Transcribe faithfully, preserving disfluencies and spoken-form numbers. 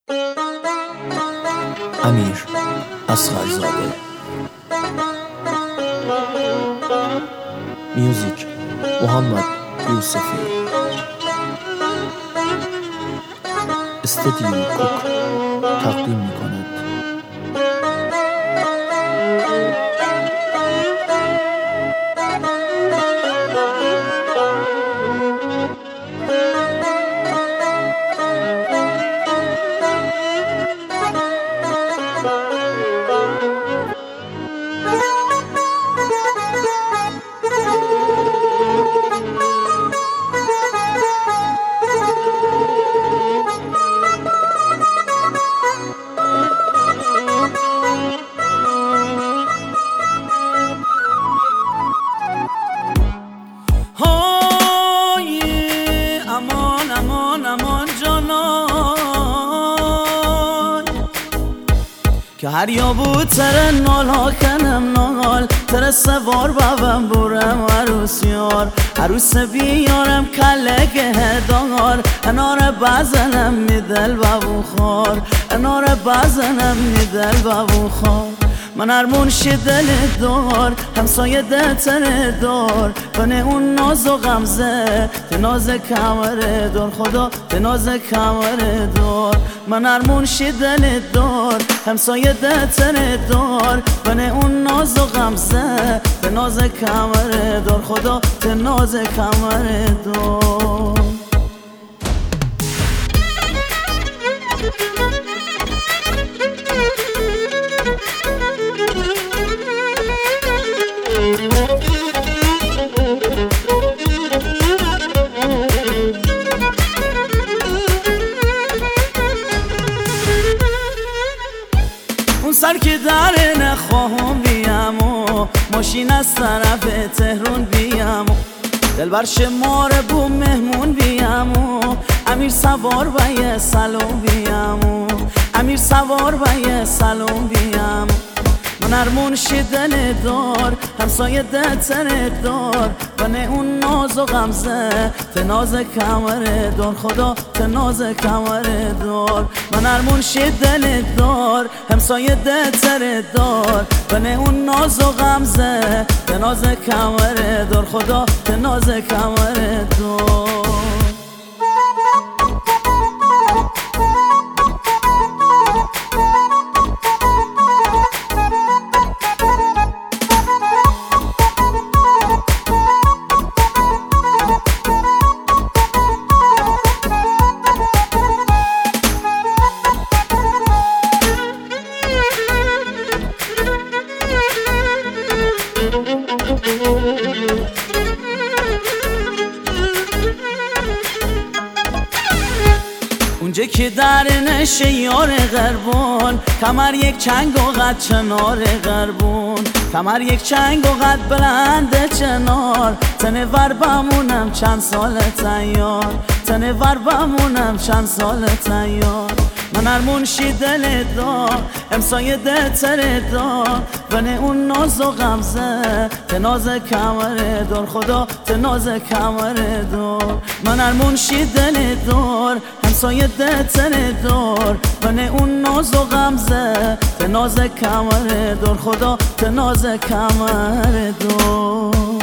امیر اصغرزاده. میوزیک محمد یوسفی. استدیو کوک تقدیم می‌کند. امان امان امان جانان که هر یا بود تر نال ها کنم نال تر سوار بابم برم عروسیار عروس بیارم کلک هدار انار بزنم میدل بابو خار انار بزنم میدل بابو خار من هر منشی دل دار همسایه دلتر دار بنه اون ناز و غمزه تناز کمر دار خدا تناز کمر دار من هر منشی دل دار همسایه دلتر دار بنه اون ناز و غمزه تناز کمر دار خدا تناز کمر دار اون سر که داره نخواهم بیم و ماشین از طرف تهران بیم و دلبر شماره بو مهمون بیم و امیر سوار و یه سلام بیم و امیر سوار و یه سلام بیم من هر منشی دل دار همسایه دلتر دار بنه اون ناز و غمزه تناز کمر دار خدا تناز کمر دار من هر منشی دل دار همسایه دلتر دار بنه اون ناز و غمزه تناز کمر دار خدا تناز کمر دار اونجا که در نشه یار غربون کمر یک چنگ و قد چنار غربون کمر یک چنگ و قد بلند چنار تنه ور بمونم چند سال تیار تنه ور بمونم چند سال تیار من هر منشی دل دار امسایه دلتر دار بنه اون ناز و غمزه تناز کمر دار خدا تناز کمر دار من هر منشی دل دار همسایه دلتر دار بنه اون ناز و غمزه تناز کمر دار خدا تناز کمر دار